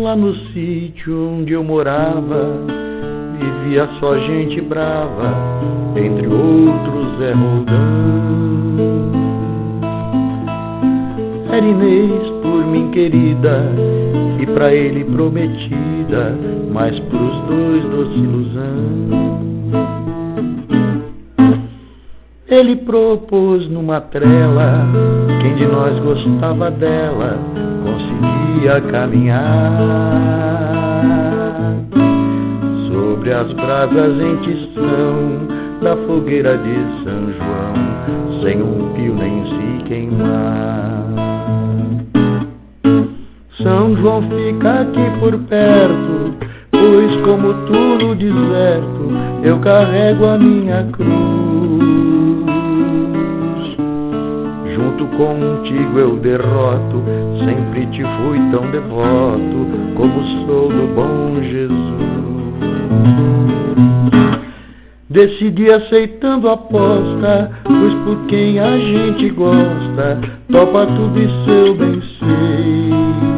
lá no sítio onde eu morava, vivia só gente brava, entre outros Zé Roldão. Era Inês, por mim querida, e pra ele prometida, mas pros dois doce ilusão. Ele propôs numa trela, quem de nós gostava dela conseguia caminhar sobre as brasas em tição da fogueira de São João, sem um pio nem se queimar. São João fica aqui por perto, pois como tu no deserto eu carrego a minha cruz. Junto contigo eu derroto, sempre te fui tão devoto como sou do bom Jesus. Decidi aceitando a aposta, pois por quem a gente gosta topa tudo e seu bem sei.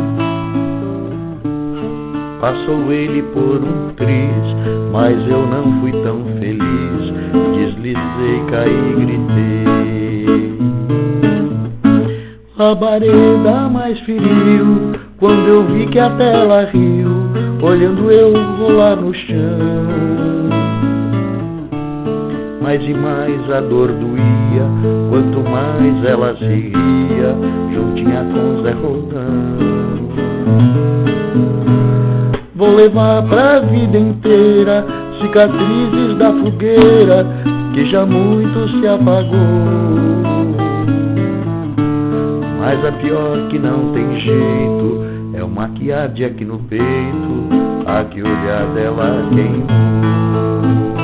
Passou ele por um triz, mas eu não fui tão feliz, deslizei, caí e gritei. A bareda mais feriu quando eu vi que até ela riu, olhando eu rolar no chão. Mais e mais a dor doía, quanto mais ela se ria, juntinha com Zé Roldão. Vou levar pra vida inteira cicatrizes da fogueira que já muito se apagou. Mas a pior que não tem jeito é uma que arde aqui no peito, a que olhar dela queimou.